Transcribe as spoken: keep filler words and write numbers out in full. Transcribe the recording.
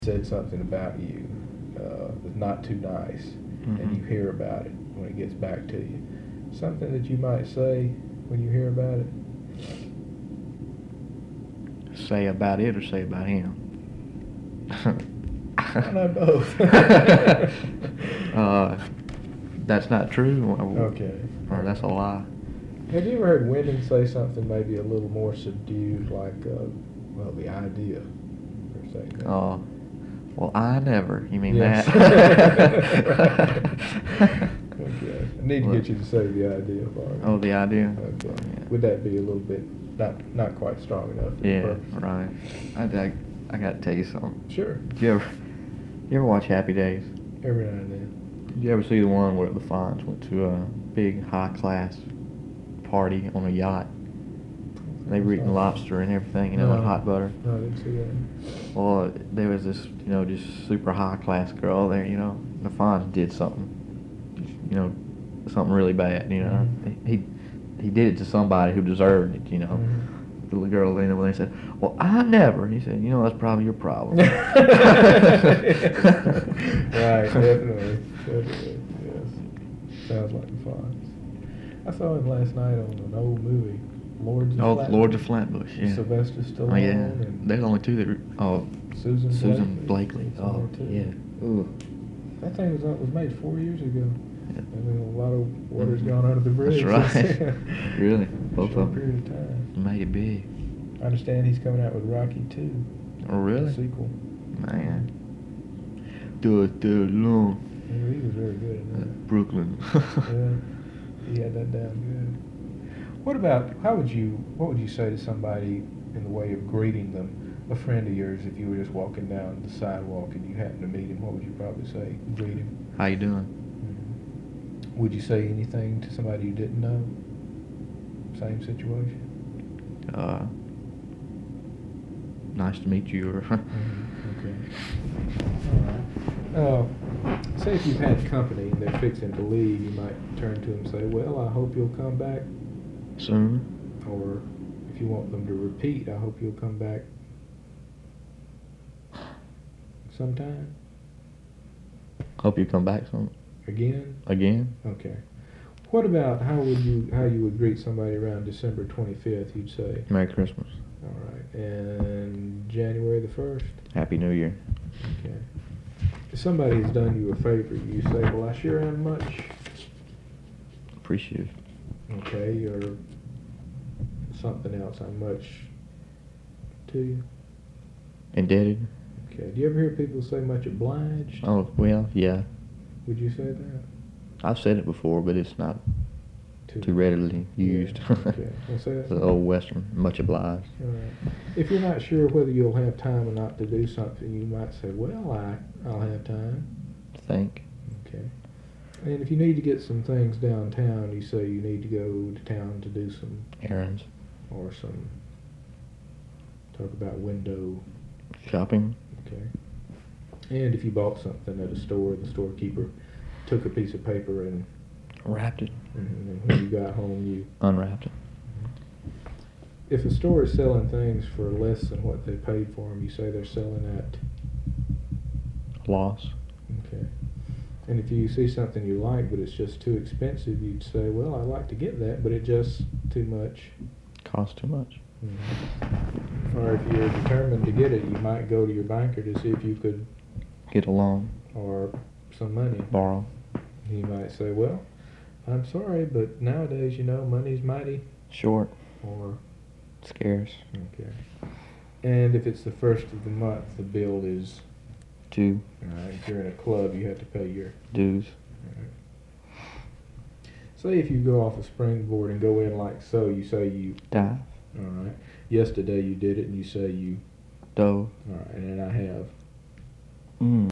said something about you uh, that's not too nice, mm-hmm. and you hear about it when it gets back to you. Something that you might say when you hear about it? Say about it or say about him? I know both. uh, that's not true. Okay. Or that's a lie. Have you ever heard women say something maybe a little more subdued, like, uh, well, the idea, or say that? Oh, well, I never. You mean yes. that? Okay. I need to Well, get you to say the idea for me. Oh, the idea? Okay. Yeah. Would that be a little bit not not quite strong enough? For Yeah, the purpose? right. I, I, I got to tell you something. Sure. Did you ever, you ever watch Happy Days? Every now and then. Did you ever see the one where the Fonz went to a big high-class party on a yacht? They were eating lobster and everything, you know, No. and hot butter. No, I didn't see that. Well, there was this, you know, just super high-class girl there, you know. The Fonz did something, you know, something really bad, you know. Mm-hmm. He he did it to somebody who deserved it, you know. Mm-hmm. The little girl leaned over and said, "Well, I never." He said, "You know, that's probably your problem." Right, definitely, definitely, yes. Sounds like the Fonz. I saw him last night on an old movie, Lords of Oh, Flatbush. Lords of Flatbush, yeah. Sylvester Stallone Oh, yeah. and There's only two that are, oh, Susan Susan Blakely. Blakely. Oh, yeah. Ooh. That thing was was made four years ago. Yeah. I mean, a lot of water's gone under the bridge. That's right. Really, both Short of period of them time. made it big. I understand he's coming out with Rocky two. Oh, really? Sequel. Man. Do it, do it long. Yeah, he was very good at that. Brooklyn. Yeah, he had that down good. What about, how would you, what would you say to somebody in the way of greeting them, a friend of yours, if you were just walking down the sidewalk and you happened to meet him, what would you probably say? Greet him? How you doing? Mm-hmm. Would you say anything to somebody you didn't know? Same situation? Uh, nice to meet you. Or mm-hmm. Okay. All right. Uh, say if you've had company and they're fixing to leave, you might turn to them and say, well, I hope you'll come back. Soon. Or if you want them to repeat, I hope you'll come back sometime. Hope you come back some Again? again. Okay. What about how would you how you would greet somebody around December twenty-fifth? You'd say, Merry Christmas. all right, and January the first. Happy New Year. Okay. If somebody has done you a favor, you say, well, I sure am much. Appreciate it. Okay, or something else. I'm much to you. Indebted. Okay. Do you ever hear people say much obliged? Oh, well, yeah. Would you say that? I've said it before, but it's not too readily used. Yeah. Okay. Well, say that. The old Western, much obliged. All right. If you're not sure whether you'll have time or not to do something, you might say, well, I, I'll have time. Think. Okay. And if you need to get some things downtown, you say you need to go to town to do some Errands. or some, talk about window. Shopping. Okay. And if you bought something at a store, the storekeeper took a piece of paper and, Wrapped it. and then when you got home, you... Unwrapped it. If a store is selling things for less than what they paid for them, you say they're selling at... Loss. Okay. And if you see something you like, but it's just too expensive, you'd say, well, I'd like to get that, but it just too much. Cost too much. Mm-hmm. Or if you're determined to get it, you might go to your banker to see if you could, Get a loan. or some money. Borrow. He might say, well, I'm sorry, but nowadays, you know, money's mighty. Short. Or, Scarce. okay. And if it's the first of the month, the bill is, Two. uh, if you're in a club, you have to pay your... Dues. Uh, say if you go off a springboard and go in like so, you say you... Dive. All right. Yesterday you did it, and you say you... Dove. All right, and then I have... Mm.